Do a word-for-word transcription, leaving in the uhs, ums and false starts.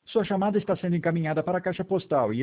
Sua chamada está sendo encaminhada para a caixa postal e